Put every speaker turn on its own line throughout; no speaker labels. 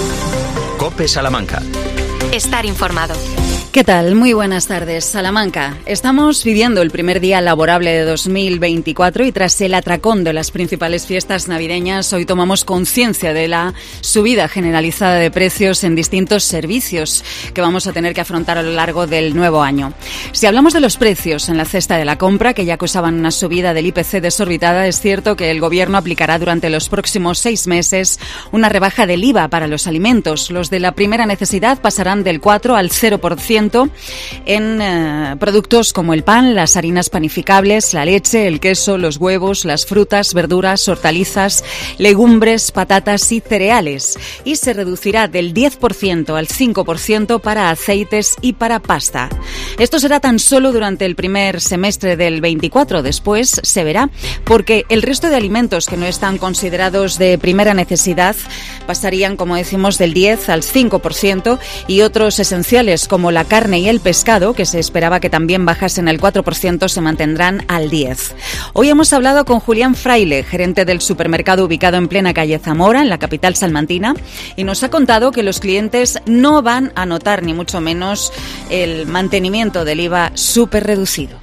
COPE Salamanca.
Estar informado.
¿Qué tal? Muy buenas tardes, Salamanca. Estamos viviendo el primer día laborable de 2024 y tras el atracón de las principales fiestas navideñas, hoy tomamos conciencia de la subida generalizada de precios en distintos servicios que vamos a tener que afrontar a lo largo del nuevo año. Si hablamos de los precios en la cesta de la compra, que ya acusaban una subida del IPC desorbitada, es cierto que el Gobierno aplicará durante los próximos 6 meses una rebaja del IVA para los alimentos. Los de la primera necesidad pasarán del 4 al 0% en productos como el pan, las harinas panificables, la leche, el queso, los huevos, las frutas, verduras, hortalizas, legumbres, patatas y cereales. Y se reducirá del 10% al 5% para aceites y para pasta. Esto será tan solo durante el primer semestre del 24. Después se verá, porque el resto de alimentos que no están considerados de primera necesidad pasarían, como decimos, del 10 al 5% y otros esenciales como la carne y el pescado, que se esperaba que también bajasen al 4%, se mantendrán al 10%. Hoy hemos hablado con Julián Fraile, gerente del supermercado ubicado en plena calle Zamora, en la capital salmantina, y nos ha contado que los clientes no van a notar ni mucho menos el mantenimiento del IVA súper reducido.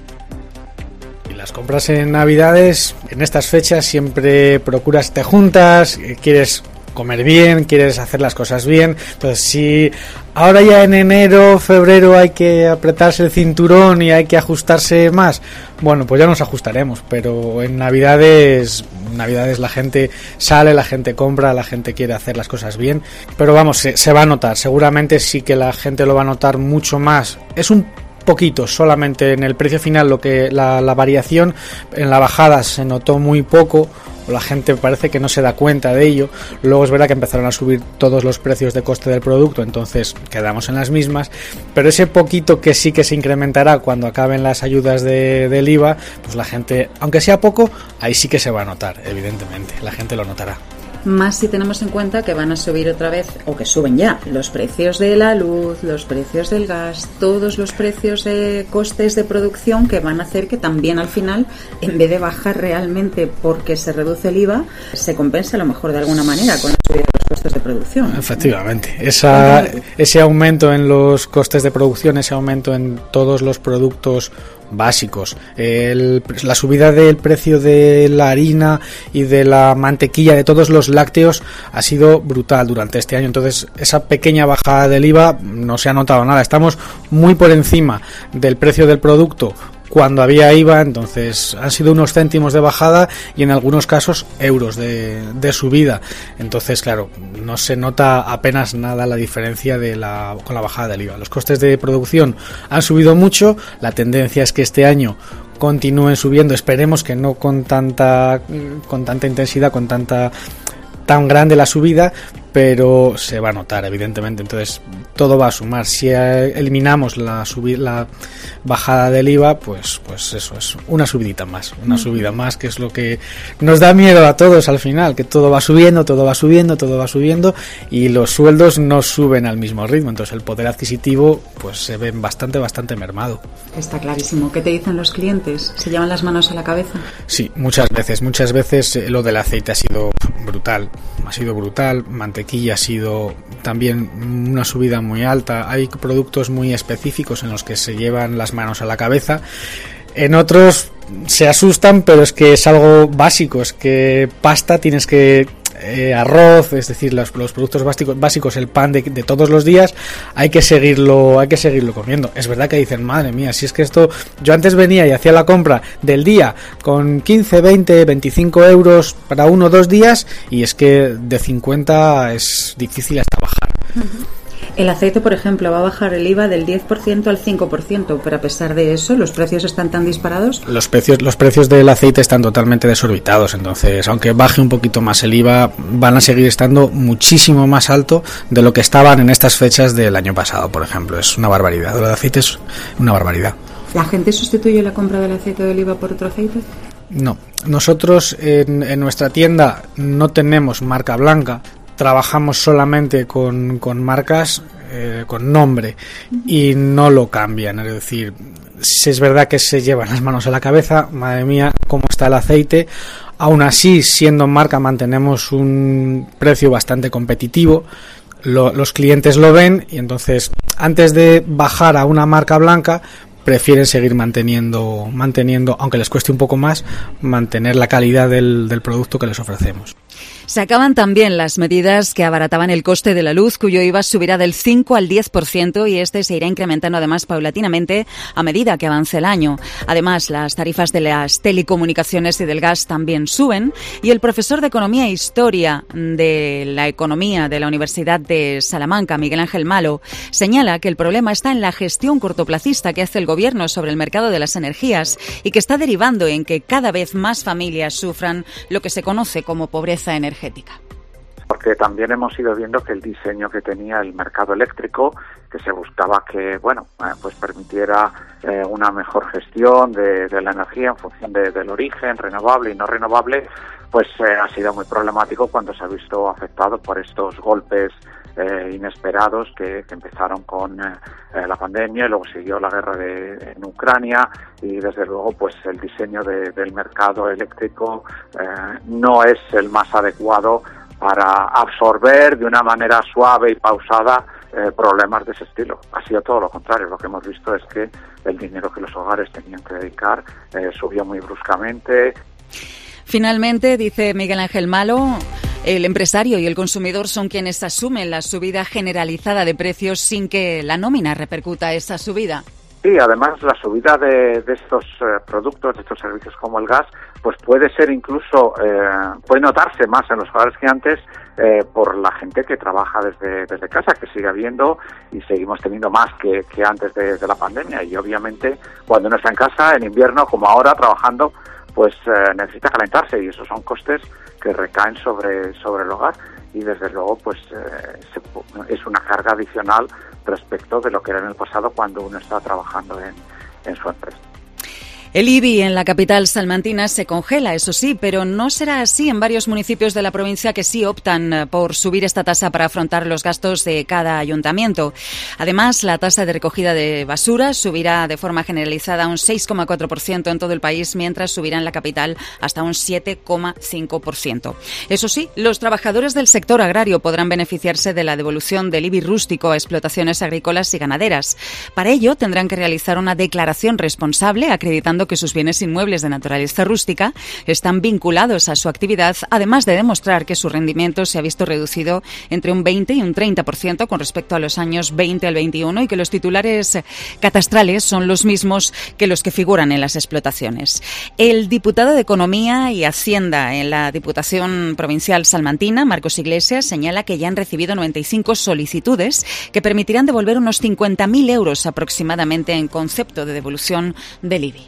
Las compras en Navidades, en estas fechas, siempre procuras, te juntas, quieres comer bien, quieres hacer las cosas bien. Entonces, si ahora ya en enero, febrero hay que apretarse el cinturón y hay que ajustarse más, bueno, pues ya nos ajustaremos, pero en Navidades la gente sale, la gente compra, la gente quiere hacer las cosas bien, pero vamos, se va a notar, seguramente sí que la gente lo va a notar mucho más. Es un poquito solamente en el precio final lo que la variación. En la bajada se notó muy poco, o la gente parece que no se da cuenta de ello. Luego es verdad que empezaron a subir todos los precios de coste del producto, entonces quedamos en las mismas, pero ese poquito que sí que se incrementará cuando acaben las ayudas del IVA, pues la gente, aunque sea poco, ahí sí que se va a notar, evidentemente, la gente lo notará.
Más si tenemos en cuenta que van a subir otra vez, o que suben ya, los precios de la luz, los precios del gas, todos los precios de costes de producción, que van a hacer que también al final, en vez de bajar realmente porque se reduce el IVA, se compense a lo mejor de alguna manera con la subida de los costes de producción.
Efectivamente, ese aumento en los costes de producción, ese aumento en todos los productos básicos, la subida del precio de la harina y de la mantequilla, de todos los lácteos, ha sido brutal durante este año. Entonces, esa pequeña bajada del IVA no se ha notado nada. Estamos muy por encima del precio del producto cuando había IVA, entonces han sido unos céntimos de bajada y en algunos casos euros de subida. Entonces, claro, no se nota apenas nada la diferencia con la bajada del IVA. Los costes de producción han subido mucho, la tendencia es que este año continúen subiendo, esperemos que no con tanta intensidad, tan grande la subida, pero se va a notar, evidentemente. Entonces todo va a sumar. Si eliminamos la bajada del IVA, pues eso es una subidita más, una subida más, que es lo que nos da miedo a todos al final, que todo va subiendo y los sueldos no suben al mismo ritmo. Entonces el poder adquisitivo pues se ve bastante mermado.
Está clarísimo. ¿Qué te dicen los clientes? ¿Se llevan las manos a la cabeza?
Sí, muchas veces lo del aceite ha sido brutal, mantequilla ha sido también una subida muy alta. Hay productos muy específicos en los que se llevan las manos a la cabeza, en otros se asustan, pero es que es algo básico, es que pasta tienes que arroz, es decir, los productos básicos, el pan de todos los días, hay que seguirlo comiendo. Es verdad que dicen, madre mía, si es que esto, yo antes venía y hacía la compra del día con 15, 20, 25 euros para 1 o 2 días, y es que de 50 es difícil hasta bajar.
Uh-huh. El aceite, por ejemplo, va a bajar el IVA del 10% al 5%, pero a pesar de eso, ¿los precios están tan disparados?
Los precios del aceite están totalmente desorbitados, entonces, aunque baje un poquito más el IVA, van a seguir estando muchísimo más alto de lo que estaban en estas fechas del año pasado, por ejemplo. Es una barbaridad, lo de aceite es una barbaridad.
¿La gente sustituye la compra del aceite o del IVA por otro aceite?
No, nosotros en nuestra tienda no tenemos marca blanca, trabajamos solamente con marcas con nombre y no lo cambian. Es decir, si es verdad que se llevan las manos a la cabeza, madre mía, cómo está el aceite. Aún así, siendo marca, mantenemos un precio bastante competitivo. Los clientes lo ven y entonces, antes de bajar a una marca blanca, prefieren seguir manteniendo, aunque les cueste un poco más, mantener la calidad del producto que les ofrecemos.
Se acaban también las medidas que abarataban el coste de la luz, cuyo IVA subirá del 5 al 10% y este se irá incrementando además paulatinamente a medida que avance el año. Además, las tarifas de las telecomunicaciones y del gas también suben y el profesor de Economía e Historia de la Economía de la Universidad de Salamanca, Miguel Ángel Malo, señala que el problema está en la gestión cortoplacista que hace el Gobierno sobre el mercado de las energías y que está derivando en que cada vez más familias sufran lo que se conoce como pobreza energética.
Porque también hemos ido viendo que el diseño que tenía el mercado eléctrico, que se buscaba que, pues permitiera una mejor gestión de la energía en función del origen, renovable y no renovable, pues ha sido muy problemático cuando se ha visto afectado por estos golpes inesperados que empezaron con la pandemia y luego siguió la guerra en Ucrania y desde luego pues el diseño del mercado eléctrico no es el más adecuado para absorber de una manera suave y pausada problemas de ese estilo. Ha sido todo lo contrario. Lo que hemos visto es que el dinero que los hogares tenían que dedicar subió muy bruscamente.
Finalmente, dice Miguel Ángel Malo, el empresario y el consumidor son quienes asumen la subida generalizada de precios sin que la nómina repercuta esa subida.
Sí, además la subida de estos productos, de estos servicios como el gas, pues puede ser incluso, puede notarse más en los hogares que antes por la gente que trabaja desde casa, que sigue habiendo y seguimos teniendo más que antes de la pandemia. Y obviamente cuando uno está en casa, en invierno como ahora, trabajando, pues necesita calentarse y esos son costes que recaen sobre el hogar y desde luego pues es una carga adicional respecto de lo que era en el pasado cuando uno estaba trabajando en su empresa.
El IBI en la capital salmantina se congela, eso sí, pero no será así en varios municipios de la provincia que sí optan por subir esta tasa para afrontar los gastos de cada ayuntamiento. Además, la tasa de recogida de basura subirá de forma generalizada un 6,4% en todo el país, mientras subirá en la capital hasta un 7,5%. Eso sí, los trabajadores del sector agrario podrán beneficiarse de la devolución del IBI rústico a explotaciones agrícolas y ganaderas. Para ello, tendrán que realizar una declaración responsable acreditando que sus bienes inmuebles de naturaleza rústica están vinculados a su actividad, además de demostrar que su rendimiento se ha visto reducido entre un 20 y un 30% con respecto a los años 20 al 21 y que los titulares catastrales son los mismos que los que figuran en las explotaciones. El diputado de Economía y Hacienda en la Diputación Provincial Salmantina, Marcos Iglesias, señala que ya han recibido 95 solicitudes que permitirán devolver unos 50.000 euros aproximadamente en concepto de devolución del IBI.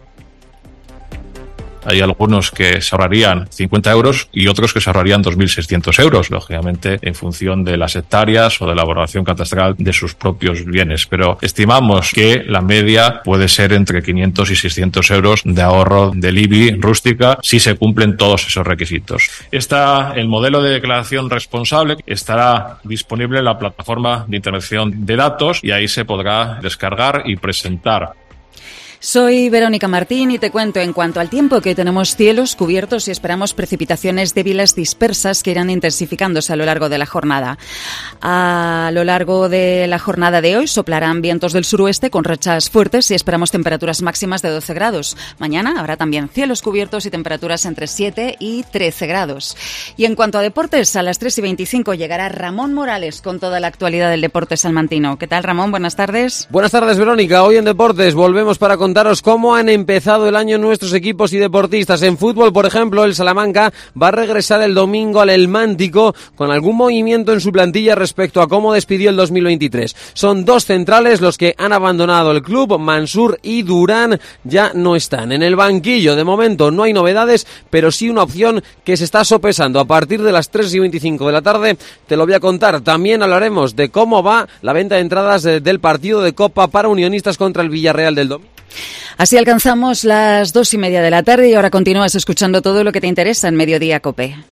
Hay algunos que se ahorrarían 50 euros y otros que se ahorrarían 2.600 euros, lógicamente en función de las hectáreas o de la elaboración catastral de sus propios bienes. Pero estimamos que la media puede ser entre 500 y 600 euros de ahorro del IBI rústica si se cumplen todos esos requisitos. El modelo de declaración responsable estará disponible en la plataforma de intervención de datos y ahí se podrá descargar y presentar.
Soy Verónica Martín y te cuento en cuanto al tiempo que tenemos cielos cubiertos y esperamos precipitaciones débiles dispersas que irán intensificándose a lo largo de la jornada. A lo largo de la jornada de hoy soplarán vientos del suroeste con rachas fuertes y esperamos temperaturas máximas de 12 grados. Mañana habrá también cielos cubiertos y temperaturas entre 7 y 13 grados. Y en cuanto a deportes, a las 3:25 llegará Ramón Morales con toda la actualidad del deporte salmantino. ¿Qué tal, Ramón? Buenas tardes.
Buenas tardes, Verónica. Hoy en Deportes volvemos para contaros cómo han empezado el año nuestros equipos y deportistas. En fútbol, por ejemplo, el Salamanca va a regresar el domingo al El Mántico con algún movimiento en su plantilla respecto a cómo despidió el 2023. Son dos centrales los que han abandonado el club, Mansur y Durán ya no están. En el banquillo, de momento, no hay novedades, pero sí una opción que se está sopesando. A partir de las 3:25 de la tarde te lo voy a contar. También hablaremos de cómo va la venta de entradas del partido de Copa para Unionistas contra el Villarreal del domingo.
Así alcanzamos las 2:30 de la tarde y ahora continúas escuchando todo lo que te interesa en Mediodía COPE.